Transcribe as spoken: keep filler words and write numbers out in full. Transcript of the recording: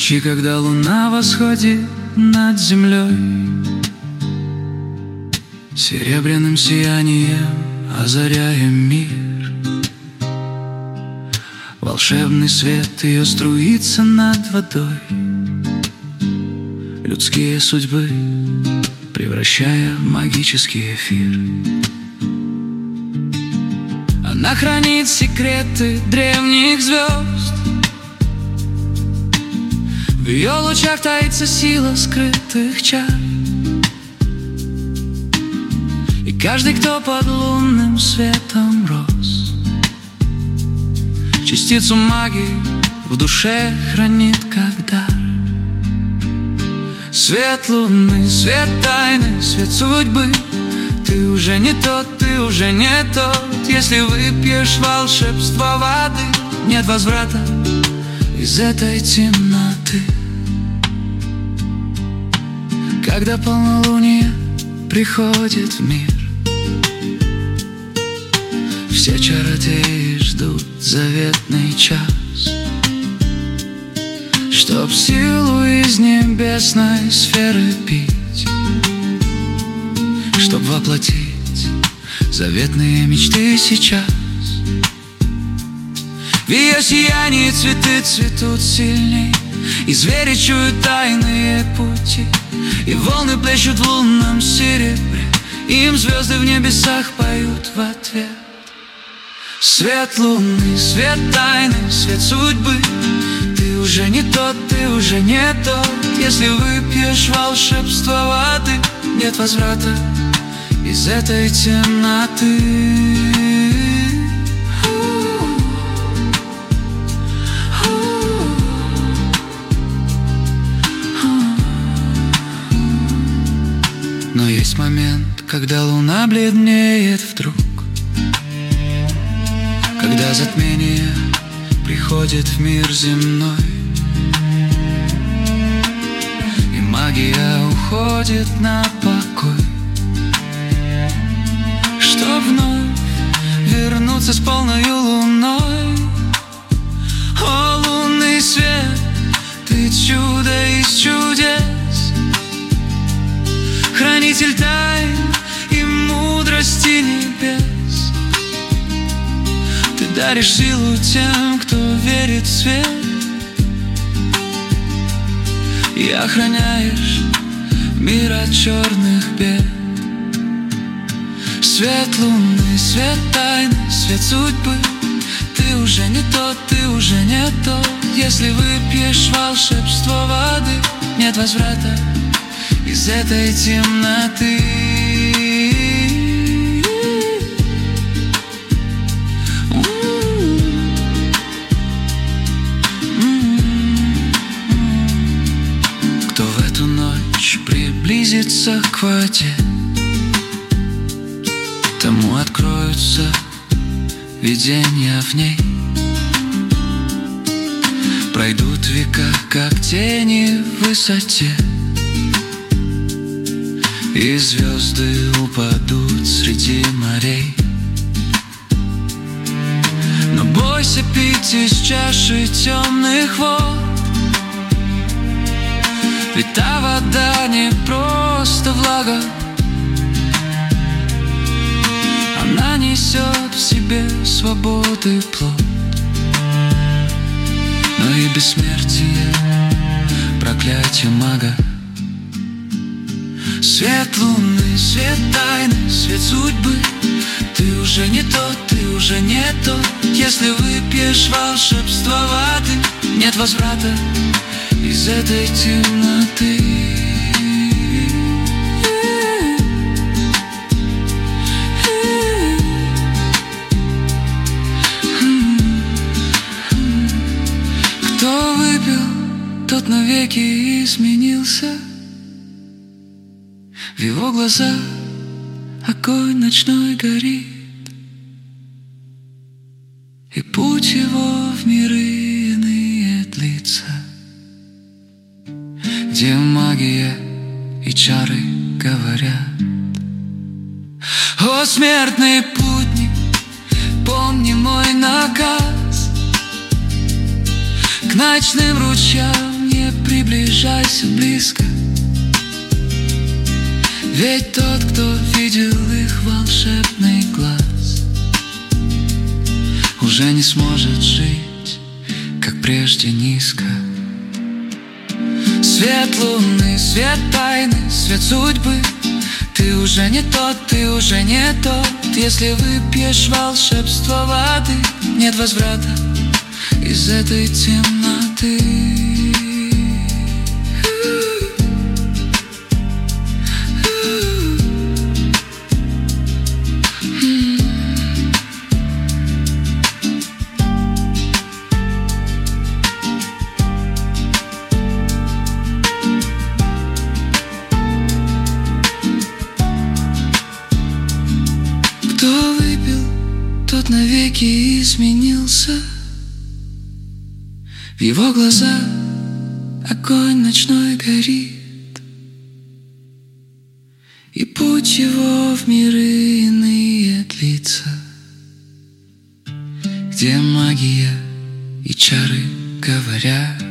ночи, когда луна восходит над землей, серебряным сиянием озаряя мир, волшебный свет ее струится над водой, людские судьбы превращая в магический эфир. Она хранит секреты древних звезд, в ее лучах таится сила скрытых чар. И каждый, кто под лунным светом рос, частицу магии в душе хранит как дар. Свет луны, свет тайны, свет судьбы, ты уже не тот, ты уже не тот. Если выпьешь волшебство воды, нет возврата из этой темноты. Когда полнолуние приходит в мир, все чародеи ждут заветный час, чтоб силу из небесной сферы пить, чтоб воплотить заветные мечты сейчас. В ее сиянии цветы цветут сильней, и звери чуют тайные пути, и волны плещут в лунном серебре, им звезды в небесах поют в ответ. Свет луны, свет тайны, свет судьбы, ты уже не тот, ты уже не тот. Если выпьешь волшебство воды, нет возврата из этой темноты. Но есть момент, когда луна бледнеет вдруг, когда затмение приходит в мир земной, и магия уходит на покой, чтоб вновь вернуться с полною луной. О, лунный свет, ты чудо из чудес, хранитель тайн и мудрости небес. Ты даришь силу тем, кто верит в свет, и охраняешь мир от черных бед. Свет луны, свет тайны, свет судьбы, ты уже не тот, ты уже не тот. Если выпьешь волшебство воды, нет возврата из этой темноты. Кто в эту ночь приблизится к воде, тому откроются видения в ней. Пройдут века, как тени в высоте, и звезды упадут среди морей. Но бойся пить из чаши темных вод, ведь та вода не просто влага, она несет в себе свободы плод, но и бессмертие, проклятие мага. Свет луны, свет тайны, свет судьбы, ты уже не тот, ты уже не тот. Если выпьешь волшебство воды, нет возврата из этой темноты. Кто выпил, тот навеки изменился. В его глазах огонь ночной горит, и путь его в миры иные длится, где магия и чары говорят. О, смертный путник, помни мой наказ, к ночным ручьям не приближайся близко, ведь тот, кто видел их волшебный глаз, уже не сможет жить, как прежде, низко. Свет луны, свет тайны, свет судьбы. Ты уже не тот, ты уже не тот. Если выпьешь волшебство воды, нет возврата из этой темноты. Кто выпил, тот навеки изменился. В его глазах огонь ночной горит, и путь его в миры иные длится, где магия и чары говорят.